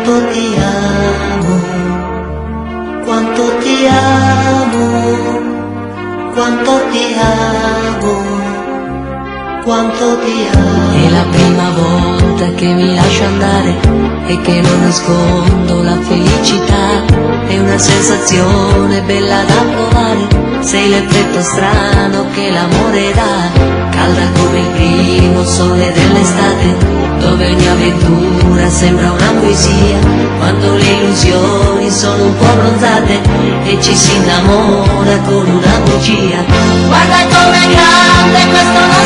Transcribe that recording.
quanto ti amo, quanto ti amo, quanto ti amo, quanto ti amo. È la prima volta che mi lascio andare e che non nascondo la felicità. È una sensazione bella da provare, sei l'effetto strano che l'amore dà, calda come il primo sole dell'estate, dove ogni avventura sembra una poesia, quando le illusioni sono un po' bronzate e ci si innamora con una bugia. Guarda com'è grande questo